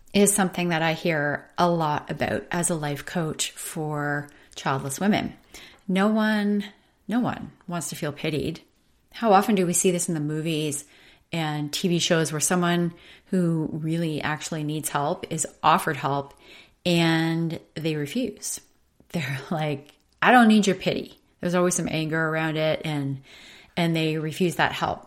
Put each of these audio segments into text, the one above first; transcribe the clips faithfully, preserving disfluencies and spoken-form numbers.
is something that I hear a lot about as a life coach for childless women. No one, no one wants to feel pitied. How often do we see this in the movies and T V shows where someone who really actually needs help is offered help and they refuse? They're like, I don't need your pity. There's always some anger around it, and and they refuse that help.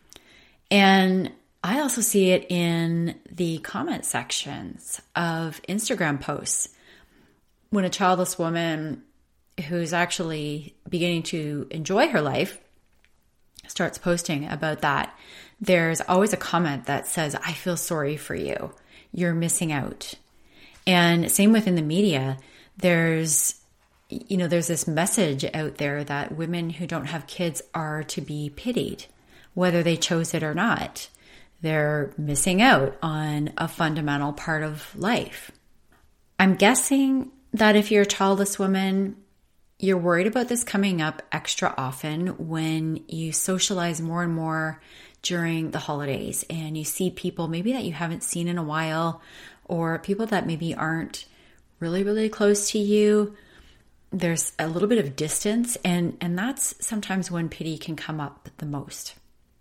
And I also see it in the comment sections of Instagram posts. When a childless woman who's actually beginning to enjoy her life starts posting about that, there's always a comment that says, I feel sorry for you. You're missing out. And same within the media, there's, you know, there's this message out there that women who don't have kids are to be pitied, whether they chose it or not. They're missing out on a fundamental part of life. I'm guessing that if you're a childless woman, you're worried about this coming up extra often when you socialize more and more during the holidays and you see people maybe that you haven't seen in a while, or people that maybe aren't really, really close to you. There's a little bit of distance, and, and that's sometimes when pity can come up the most.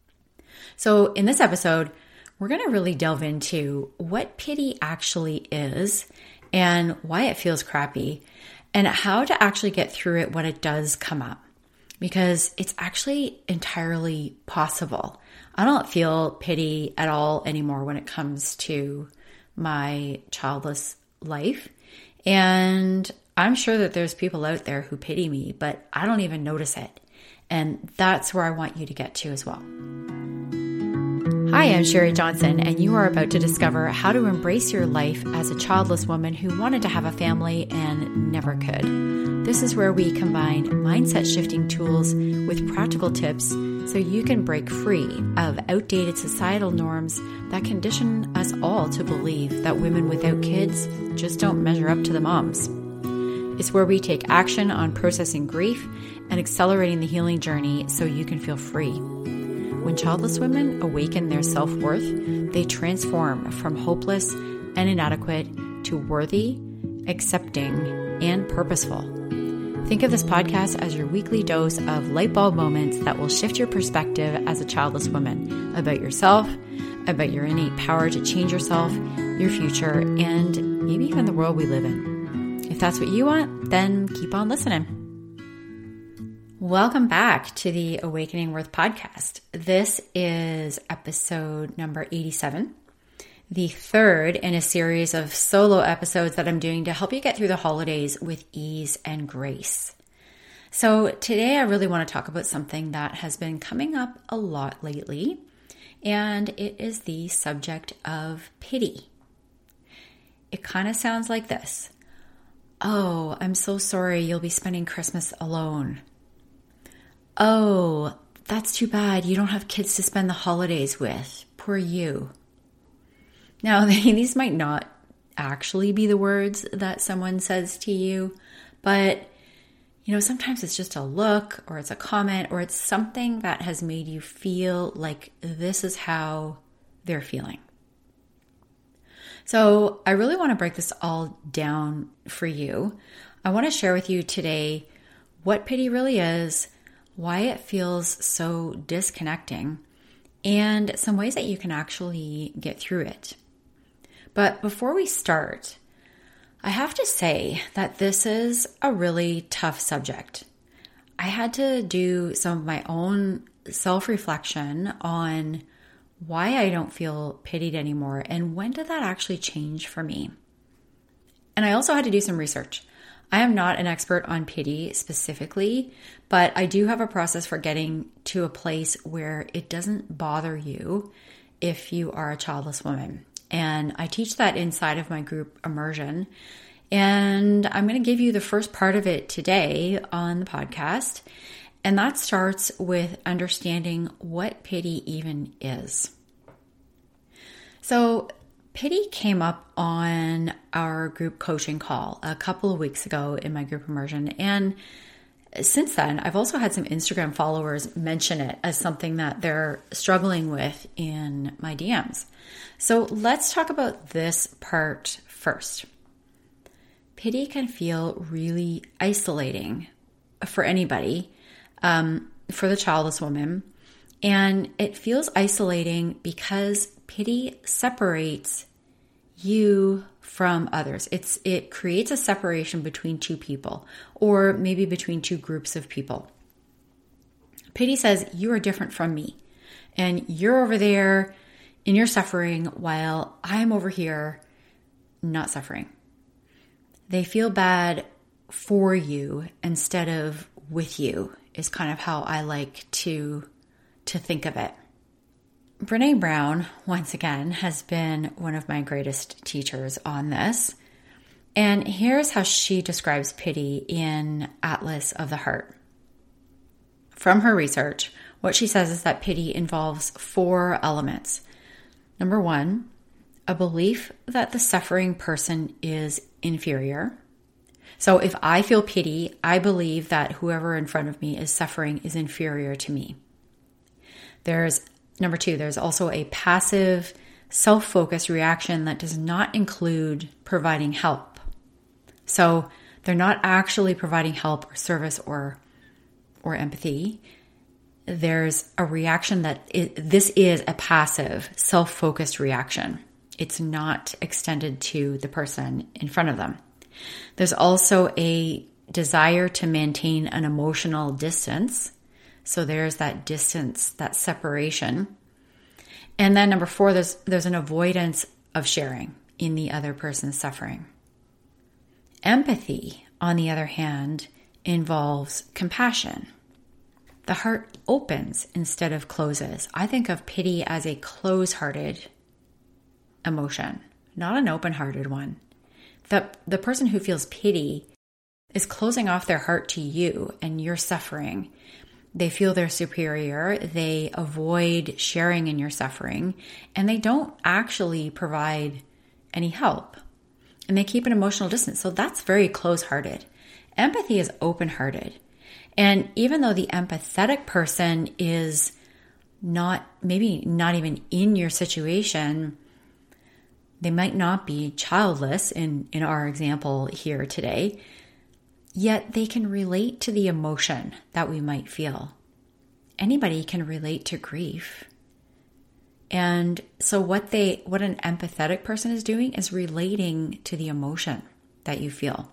So in this episode, we're going to really delve into what pity actually is and why it feels crappy, and how to actually get through it when it does come up, because it's actually entirely possible. I don't feel pity at all anymore when it comes to my childless life. And I'm sure that there's people out there who pity me, but I don't even notice it. And that's where I want you to get to as well. Hi, I'm Sherry Johnson, and you are about to discover how to embrace your life as a childless woman who wanted to have a family and never could. This is where we combine mindset shifting tools with practical tips so you can break free of outdated societal norms that condition us all to believe that women without kids just don't measure up to the moms. It's where we take action on processing grief and accelerating the healing journey so you can feel free. When childless women awaken their self-worth, they transform from hopeless and inadequate to worthy, accepting, and purposeful. Think of this podcast as your weekly dose of light bulb moments that will shift your perspective as a childless woman about yourself, about your innate power to change yourself, your future, and maybe even the world we live in. If that's what you want, then keep on listening. Welcome back to the Awakening Worth podcast. This is episode number eighty-seven, the third in a series of solo episodes that I'm doing to help you get through the holidays with ease and grace. So today I really want to talk about something that has been coming up a lot lately, and it is the subject of pity. It kind of sounds like this. Oh, I'm so sorry you'll be spending Christmas alone. Oh, that's too bad. You don't have kids to spend the holidays with. Poor you. Now, these might not actually be the words that someone says to you, but, you know, sometimes it's just a look or it's a comment or it's something that has made you feel like this is how they're feeling. So I really want to break this all down for you. I want to share with you today what pity really is, why it feels so disconnecting, and some ways that you can actually get through it. But before we start, I have to say that this is a really tough subject. I had to do some of my own self-reflection on why I don't feel pitied anymore and when did that actually change for me. And I also had to do some research. I am not an expert on pity specifically, but I do have a process for getting to a place where it doesn't bother you if you are a childless woman. And I teach that inside of my group immersion. And I'm going to give you the first part of it today on the podcast. And that starts with understanding what pity even is. So pity came up on our group coaching call a couple of weeks ago in my group immersion. And since then, I've also had some Instagram followers mention it as something that they're struggling with in my D Ms. So let's talk about this part first. Pity can feel really isolating for anybody, um, for the childless woman. And it feels isolating because pity separates you from others. It's it creates a separation between two people, or maybe between two groups of people. Pity says, you are different from me, and you're over there in your suffering while I'm over here not suffering. They feel bad for you instead of with you, is kind of how I like to, to think of it. Brené Brown, once again, has been one of my greatest teachers on this. And here's how she describes pity in Atlas of the Heart. From her research, what she says is that pity involves four elements. Number one, a belief that the suffering person is inferior. So if I feel pity, I believe that whoever in front of me is suffering is inferior to me. There's Number two, there's also a passive, self-focused reaction that does not include providing help. So they're not actually providing help or service or, or empathy. There's a reaction that it, this is a passive, self-focused reaction. It's not extended to the person in front of them. There's also a desire to maintain an emotional distance. So there's that distance, that separation. And then number four, there's there's an avoidance of sharing in the other person's suffering. Empathy, on the other hand, involves compassion. The heart opens instead of closes. I think of pity as a close-hearted emotion, not an open-hearted one. The, the person who feels pity is closing off their heart to you and your suffering. They feel they're superior, they avoid sharing in your suffering, and they don't actually provide any help. And they keep an emotional distance. So that's very close-hearted. Empathy is open-hearted. And even though the empathetic person is not, maybe not even in your situation, they might not be childless in, in our example here today, yet they can relate to the emotion that we might feel. Anybody can relate to grief. And so what they what an empathetic person is doing is relating to the emotion that you feel.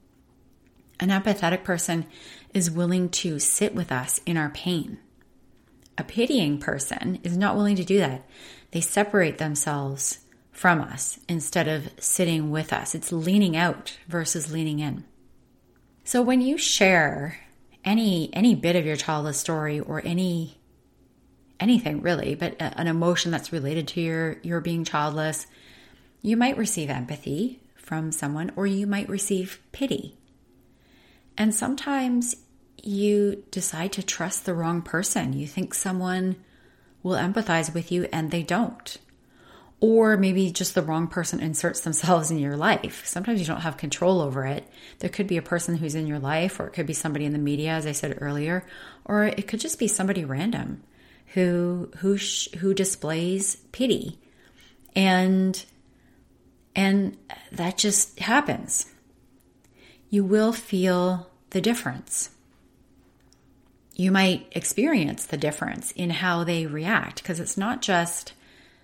An empathetic person is willing to sit with us in our pain. A pitying person is not willing to do that. They separate themselves from us instead of sitting with us. It's leaning out versus leaning in. So when you share any any bit of your childless story or any anything really, but an emotion that's related to your your being childless, you might receive empathy from someone or you might receive pity. And sometimes you decide to trust the wrong person. You think someone will empathize with you and they don't. Or maybe just the wrong person inserts themselves in your life. Sometimes you don't have control over it. There could be a person who's in your life, or it could be somebody in the media, as I said earlier, or it could just be somebody random who who sh- who displays pity, and and that just happens. You will feel the difference. You might experience the difference in how they react, because it's not just,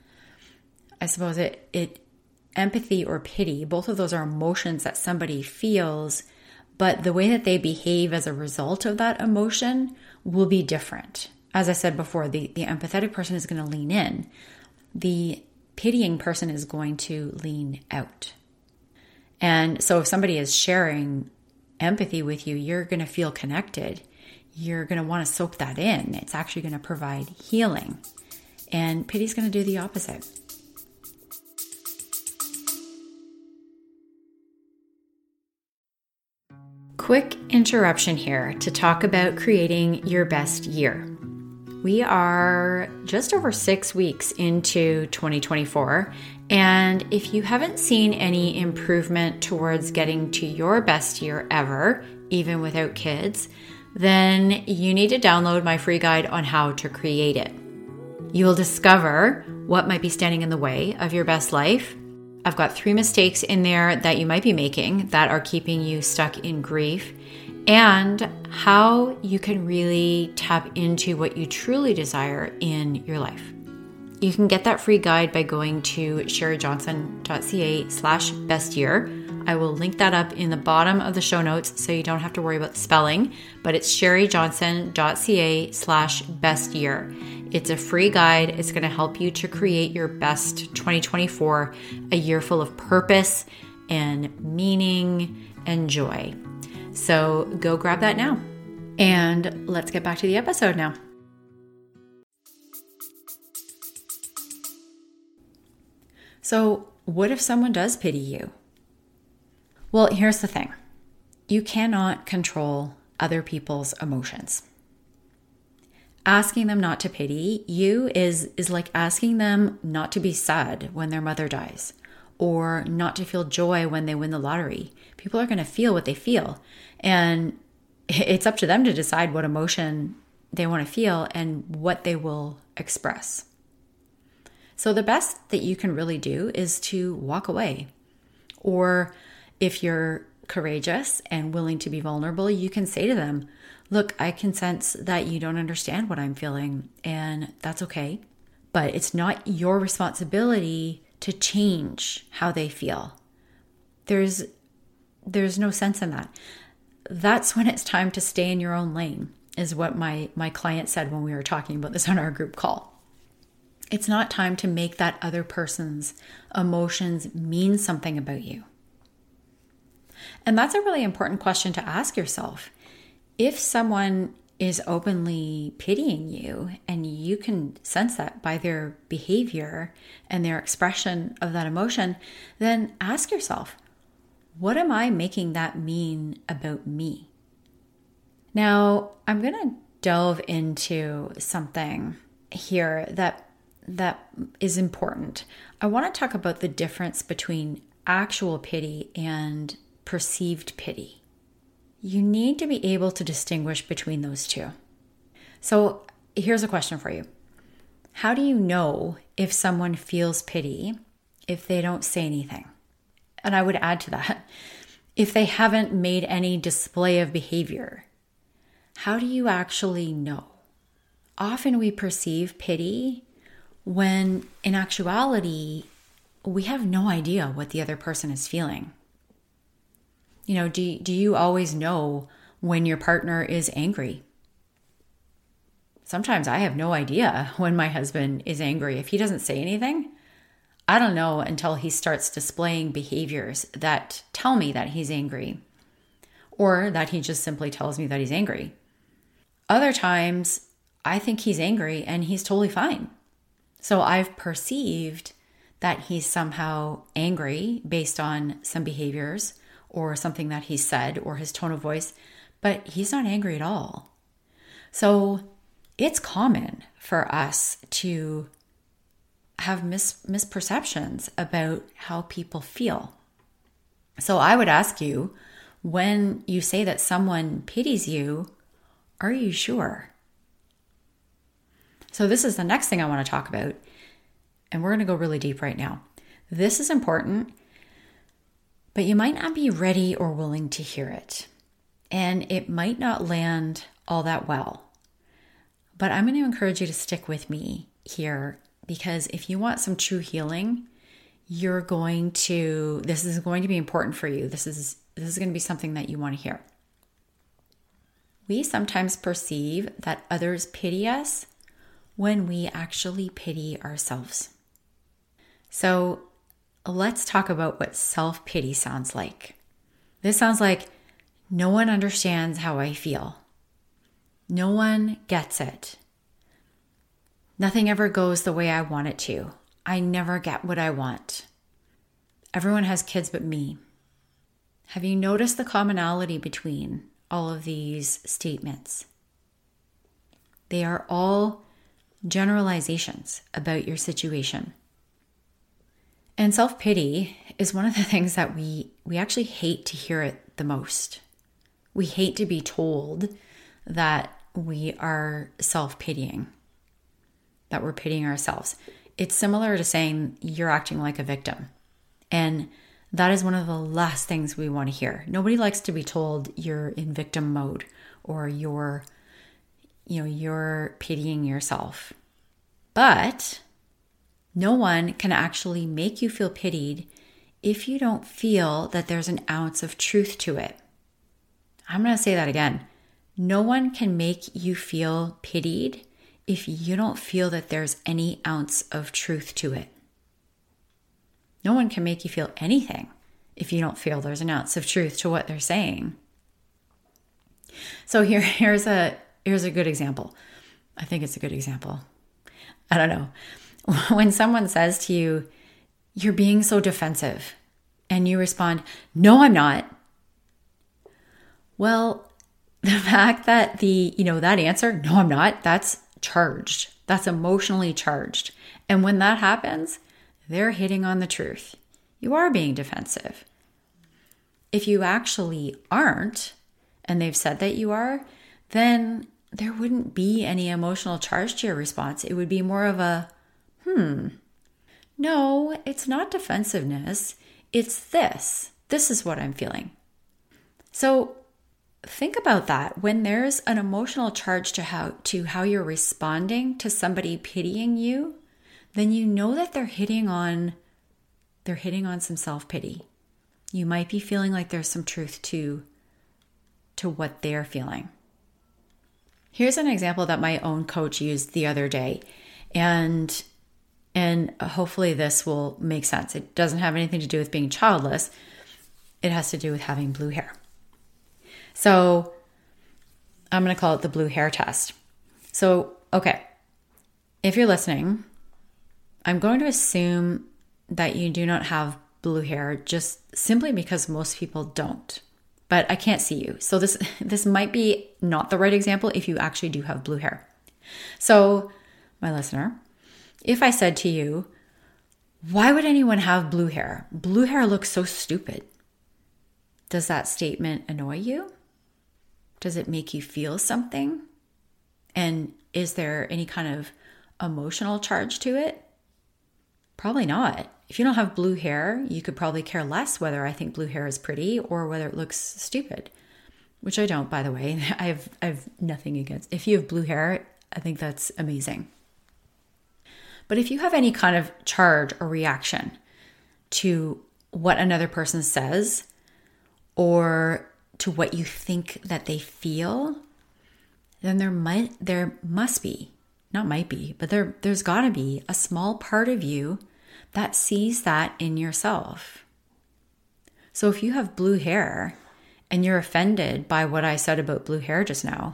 I suppose it, it, empathy or pity, both of those are emotions that somebody feels, but the way that they behave as a result of that emotion will be different. As I said before, the, the empathetic person is going to lean in. The pitying person is going to lean out. And so if somebody is sharing empathy with you, you're going to feel connected. You're going to want to soak that in. It's actually going to provide healing. And pity is going to do the opposite. Quick interruption here to talk about creating your best year. We are just over six weeks into twenty twenty-four, and if you haven't seen any improvement towards getting to your best year ever, even without kids, then you need to download my free guide on how to create it. You will discover what might be standing in the way of your best life. I've got three mistakes in there that you might be making that are keeping you stuck in grief, and how you can really tap into what you truly desire in your life. You can get that free guide by going to sherryjohnson.ca slash best year. I will link that up in the bottom of the show notes so you don't have to worry about the spelling, but it's sherryjohnson.ca slash best year. It's a free guide. It's going to help you to create your best twenty twenty-four, a year full of purpose and meaning and joy. So go grab that now. And let's get back to the episode now. So what if someone does pity you? Well, here's the thing. You cannot control other people's emotions. Asking them not to pity you is, is like asking them not to be sad when their mother dies, or not to feel joy when they win the lottery. People are going to feel what they feel, and it's up to them to decide what emotion they want to feel and what they will express. So the best that you can really do is to walk away. Or if you're courageous and willing to be vulnerable, you can say to them, look, I can sense that you don't understand what I'm feeling, and that's okay. But it's not your responsibility to change how they feel. There's, there's no sense in that. That's when it's time to stay in your own lane, is what my, my client said when we were talking about this on our group call. It's not time to make that other person's emotions mean something about you. And that's a really important question to ask yourself. If someone is openly pitying you, and you can sense that by their behavior and their expression of that emotion, then ask yourself, what am I making that mean about me? Now, I'm going to delve into something here that that is important. I want to talk about the difference between actual pity and perceived pity. You need to be able to distinguish between those two. So here's a question for you. How do you know if someone feels pity if they don't say anything? And I would add to that, if they haven't made any display of behavior, how do you actually know? Often we perceive pity when in actuality, we have no idea what the other person is feeling. You know, do, do you always know when your partner is angry? Sometimes I have no idea when my husband is angry. If he doesn't say anything, I don't know until he starts displaying behaviors that tell me that he's angry, or that he just simply tells me that he's angry. Other times, I think he's angry and he's totally fine. So I've perceived that he's somehow angry based on some behaviors or something that he said or his tone of voice, but he's not angry at all. So it's common for us to have mis- misperceptions about how people feel. So I would ask you, when you say that someone pities you, are you sure? So this is the next thing I want to talk about, and we're going to go really deep right now. This is important, but you might not be ready or willing to hear it, and it might not land all that well. But I'm going to encourage you to stick with me here, because if you want some true healing, you're going to, this is going to be important for you. This is, this is going to be something that you want to hear. We sometimes perceive that others pity us when we actually pity ourselves. So let's talk about what self-pity sounds like. This sounds like, no one understands how I feel. No one gets it. Nothing ever goes the way I want it to. I never get what I want. Everyone has kids but me. Have you noticed the commonality between all of these statements? They are all generalizations about your situation. And self-pity is one of the things that we, we actually hate to hear it the most. We hate to be told that we are self-pitying, that we're pitying ourselves. It's similar to saying you're acting like a victim. And that is one of the last things we want to hear. Nobody likes to be told you're in victim mode or you're, you know, you're pitying yourself. But no one can actually make you feel pitied if you don't feel that there's an ounce of truth to it. I'm going to say that again. No one can make you feel pitied if you don't feel that there's any ounce of truth to it. No one can make you feel anything if you don't feel there's an ounce of truth to what they're saying. So here, here's a here's a good example. I think it's a good example. I don't know. When someone says to you, "You're being so defensive," and you respond, "No, I'm not." Well, the fact that the, you know, that answer, "No, I'm not," that's charged. That's emotionally charged. And when that happens, they're hitting on the truth. You are being defensive. If you actually aren't, and they've said that you are, then there wouldn't be any emotional charge to your response. It would be more of a, hmm, no, it's not defensiveness. It's this. This is what I'm feeling. So think about that. When there's an emotional charge to how, to how you're responding to somebody pitying you, then you know that they're hitting on they're hitting on some self-pity. You might be feeling like there's some truth to to what they're feeling. Here's an example that my own coach used the other day, and and hopefully this will make sense. It doesn't have anything to do with being childless. It has to do with having blue hair. So I'm going to call it the blue hair test. So, okay, if you're listening, I'm going to assume that you do not have blue hair just simply because most people don't. But I can't see you. So this this might be not the right example if you actually do have blue hair. So, my listener, if I said to you, "Why would anyone have blue hair? Blue hair looks so stupid." Does that statement annoy you? Does it make you feel something? And is there any kind of emotional charge to it? Probably not. If you don't have blue hair, you could probably care less whether I think blue hair is pretty or whether it looks stupid, which I don't, by the way. I have, I have nothing against. If you have blue hair, I think that's amazing. But if you have any kind of charge or reaction to what another person says or to what you think that they feel, then there might, there must be, not might be, but there, there's got to be a small part of you that sees that in yourself. So if you have blue hair and you're offended by what I said about blue hair just now,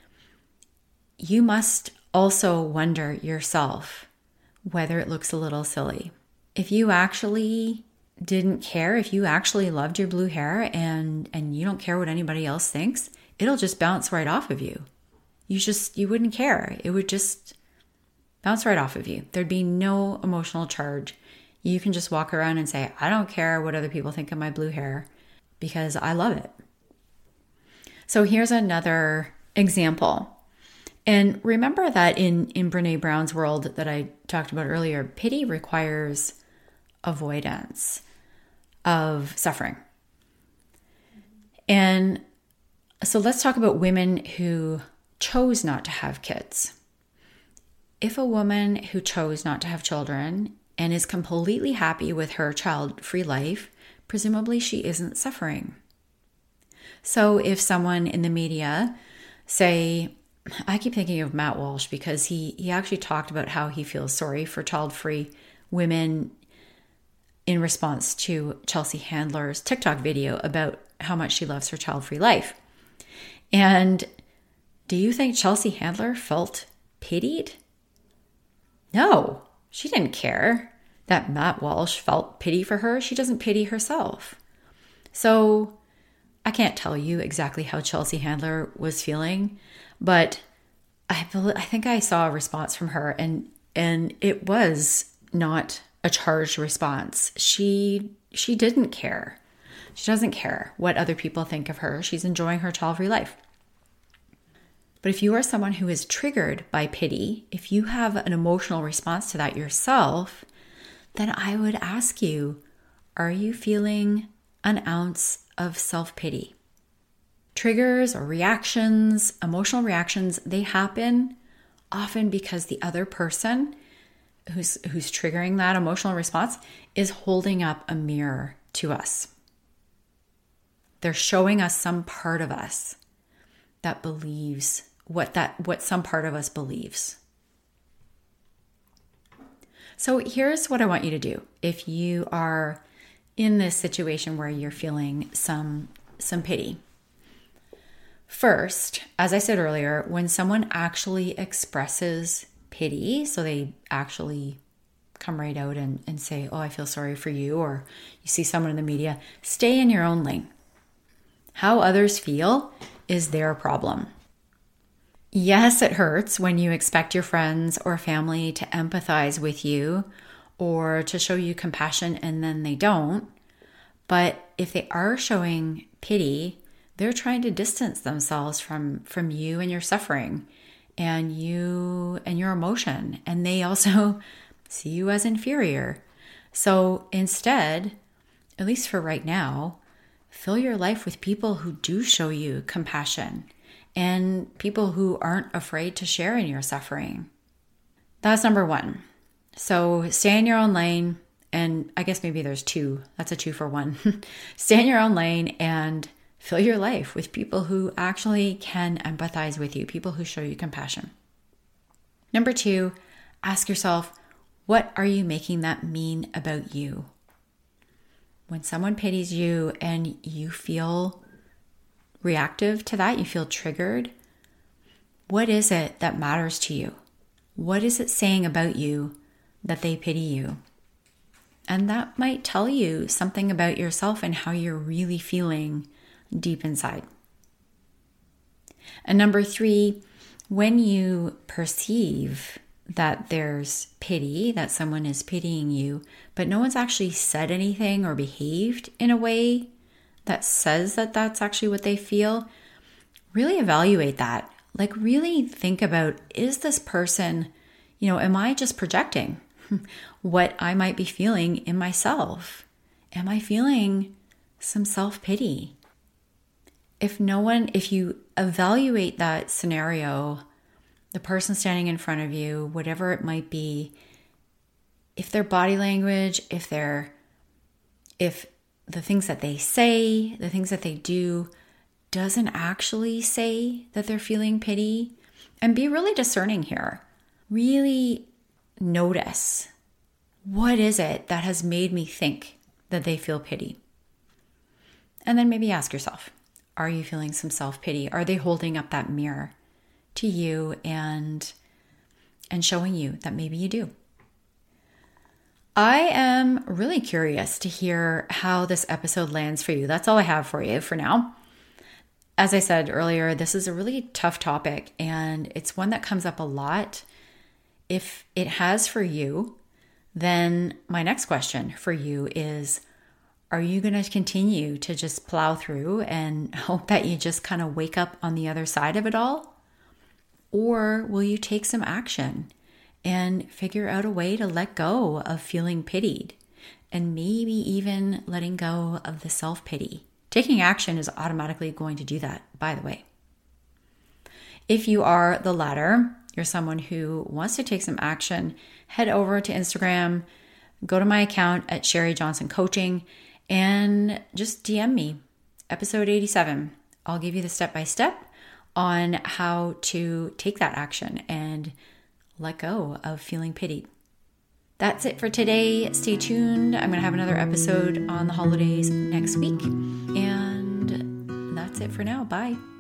you must also wonder yourself whether it looks a little silly. If you actually didn't care, if you actually loved your blue hair and, and you don't care what anybody else thinks, it'll just bounce right off of you. You just, you wouldn't care. It would just bounce right off of you. There'd be no emotional charge. You can just walk around and say, "I don't care what other people think of my blue hair because I love it." So here's another example. And remember that in, in Brene Brown's world that I talked about earlier, pity requires avoidance of suffering. And so let's talk about women who chose not to have kids. If a woman who chose not to have children and is completely happy with her child-free life, presumably she isn't suffering. So if someone in the media, say, I keep thinking of Matt Walsh because he, he actually talked about how he feels sorry for child-free women in response to Chelsea Handler's TikTok video about how much she loves her child-free life. And do you think Chelsea Handler felt pitied? No, she didn't care that Matt Walsh felt pity for her. She doesn't pity herself. So I can't tell you exactly how Chelsea Handler was feeling, but I, I think I saw a response from her, and and it was not a charged response. She she didn't care. She doesn't care what other people think of her. She's enjoying her child-free life. But if you are someone who is triggered by pity, if you have an emotional response to that yourself, then I would ask you, are you feeling an ounce of self-pity? Triggers or reactions, emotional reactions, they happen often because the other person who's who's triggering that emotional response is holding up a mirror to us. They're showing us some part of us that believes what that what some part of us believes. So here's what I want you to do. If you are in this situation where you're feeling some some pity. First, as I said earlier, when someone actually expresses pity, so they actually come right out and, and say, oh, I feel sorry for you, or you see someone in the media, stay in your own lane. How others feel is their problem. Yes, it hurts when you expect your friends or family to empathize with you or to show you compassion and then they don't. But if they are showing pity, they're trying to distance themselves from, from you and your suffering and you and your emotion. And they also see you as inferior. So instead, at least for right now, fill your life with people who do show you compassion and people who aren't afraid to share in your suffering. That's number one. So stay in your own lane. And I guess maybe there's two. That's a two for one. Stay in your own lane and fill your life with people who actually can empathize with you, people who show you compassion. Number two, ask yourself, what are you making that mean about you? When someone pities you and you feel reactive to that, you feel triggered, what is it that matters to you? What is it saying about you that they pity you? And that might tell you something about yourself and how you're really feeling deep inside. And number three, when you perceive that there's pity, that someone is pitying you, but no one's actually said anything or behaved in a way that says that that's actually what they feel, really evaluate that. Like really think about, is this person, you know, am I just projecting what I might be feeling in myself? Am I feeling some self-pity? If no one, if you evaluate that scenario, the person standing in front of you, whatever it might be, if their body language, if they're, if the things that they say, the things that they do, doesn't actually say that they're feeling pity, and be really discerning here. Really notice, what is it that has made me think that they feel pity? And then maybe ask yourself, are you feeling some self-pity? Are they holding up that mirror to you and, and showing you that maybe you do? I am really curious to hear how this episode lands for you. That's all I have for you for now. As I said earlier, this is a really tough topic and it's one that comes up a lot. If it has for you, then my next question for you is, are you going to continue to just plow through and hope that you just kind of wake up on the other side of it all? Or will you take some action and figure out a way to let go of feeling pitied and maybe even letting go of the self-pity? Taking action is automatically going to do that, by the way. If you are the latter, you're someone who wants to take some action, head over to Instagram, go to my account at Sherry Johnson Coaching, and just D M me, episode eighty-seven. I'll give you the step-by-step on how to take that action and let go of feeling pitied. That's it for today. Stay tuned. I'm going to have another episode on the holidays next week. And that's it for now. Bye.